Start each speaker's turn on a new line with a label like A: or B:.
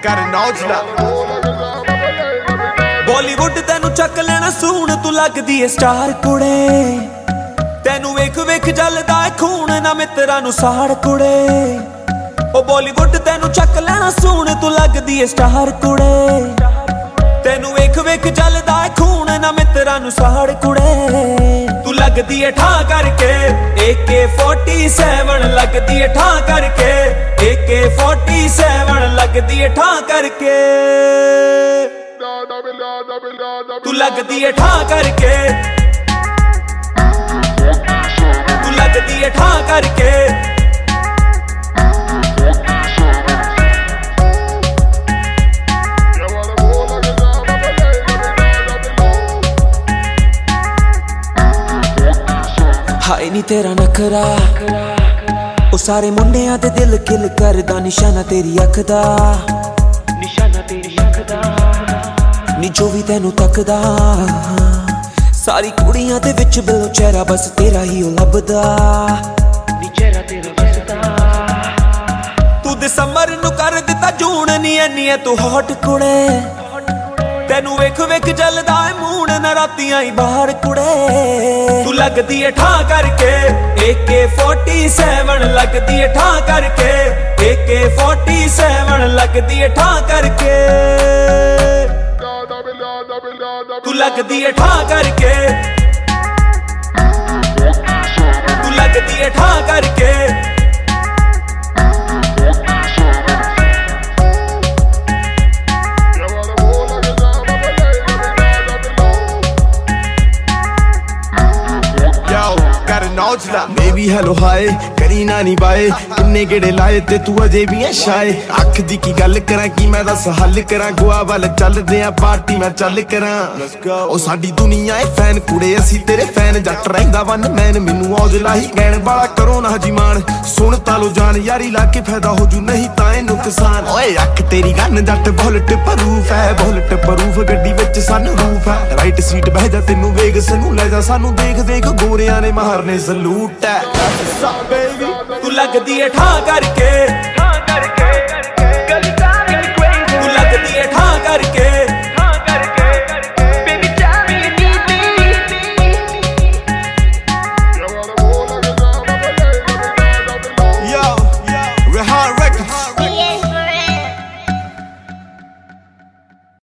A: ਕਰਨ ਔਜਲਾ
B: ਬਾਲੀਵੁੱਡ ਤੈਨੂੰ ਚੱਕ ਲੈਣਾ ਸੂਣ ਤੂੰ ਲੱਗਦੀ ਏ ਸਟਾਰ ਕੁੜੇ ਤੈਨੂੰ ਵੇਖ ਵੇਖ ਜਲਦਾ ਏ ਖੂਨ ਨਾ ਮਿੱਤਰਾਂ ਨੂੰ ਸਾੜ ਕੁੜੇ ਉਹ ਬਾਲੀਵੁੱਡ ਤੈਨੂੰ ਚੱਕ ਲੈਣਾ ਸੂਣ ਤੂੰ ਲੱਗਦੀ ਏ ਸਟਾਰ ਕੁੜੇ ਤੈਨੂੰ ਵੇਖ ਵੇਖ ਜਲਦਾ ਏ ਖੂਨ ਨਾ ਮਿੱਤਰਾਂ ਨੂੰ ਸਾੜ ਕੁੜੇ ਤੂੰ ਲੱਗਦੀ ਏ ਠਾਂ ਕਰਕੇ AK-47 ਲੱਗਦੀ ਏ ਠਾਂ ਕਰਕੇ AK-47 ਲੱਗਦੀ ਏ ਠਾਂ ਕਰਕੇ ਤੂੰ ਲੱਗਦੀ ਏ ਠਾਂ ਕਰਕੇ ਤੂੰ ਲੱਗਦੀ ਏ ਠਾਂ ਕਰਕੇ ਹਾਏ ਨੀ ਤੇਰਾ ਨਖਰਾ ਉਹ ਸਾਰੇ ਮੁੰਡਿਆਂ ਦੇ ਦਿਲ ਕਿਲ ਕਰਦਾ ਨਿਸ਼ਾਨਾ ਤੇਰੀ ਅੱਖ ਦਾ ਨਿਸ਼ਾਨਾ ਤੇਰੀ ਅੱਖ ਦਾ ਨੀ ਜੋ ਵੀ ਤੈਨੂੰ ਤੱਕਦਾ ਸਾਰੀ ਕੁੜੀਆਂ ਦੇ ਵਿੱਚ ਬਿਲੋ ਚਿਹਰਾ ਬਸ ਤੇਰਾ ਹੀ ਉਹ ਲੱਭਦਾ ਨੀ ਚਿਹਰਾ ਤੇਰਾ ਵਸਦਾ ਤੂੰ ਦਸੰਬਰ ਨੂੰ ਕਰ ਦਿੱਤਾ ਜੂਨ ਨੀ ਐਨੀ ਐ ਤੂੰ ਹੌਟ ਕੁੜੇ ਤੈਨੂੰ ਵੇਖ ਵੇਖ ਜਲਦਾ ਏ ਮੂਣ ਨਾ ਰਾਤੀਆਂ ਹੀ ਬਾਹਰ ਕੁੜੇ ਤੂੰ ਲੱਗਦੀ ਏ ਠਾਂ ਕਰਕੇ AK-47 ਲੱਗਦੀ ਏ ਠਾਂ ਕਰਕੇ AK-47 ਲੱਗਦੀ ਏ ਠਾਂ ਕਰਕੇ ਤੂੰ ਲੱਗਦੀ ਏ ਠਾਂ ਕਰਕੇ ਤੂੰ ਲੱਗਦੀ ਏ ਠਾਂ ਕਰਕੇ
A: बेबी हेलो हाय करी ना नी बाए किन्ने गेड़े लाए ते तू अजे भी है शाये अख दी की गल करा की मैं दस हल करा गोआ वाल चलदे आ पार्टी मैं चल करा ओ साडी दुनिया है फैन कुड़े असी तेरे फैन जट रहिंदा वन मैन मैनू औजला ही कहण वाला करो ना हजीमान सुन तालो जान यारी ला के फायदा हो जू नहीं ताए नुकसान ओए अख तेरी गन जट बुलेट प्रूफ है बुलेट प्रूफ गड्डी विच सन रूफ है राइट सीट बह जा तेनू वेग सनू ले जा सानू देख देख गोरियां ने मारने सलूट है
B: तू लगदी ए ठा करके तू लगदी ए ठा करके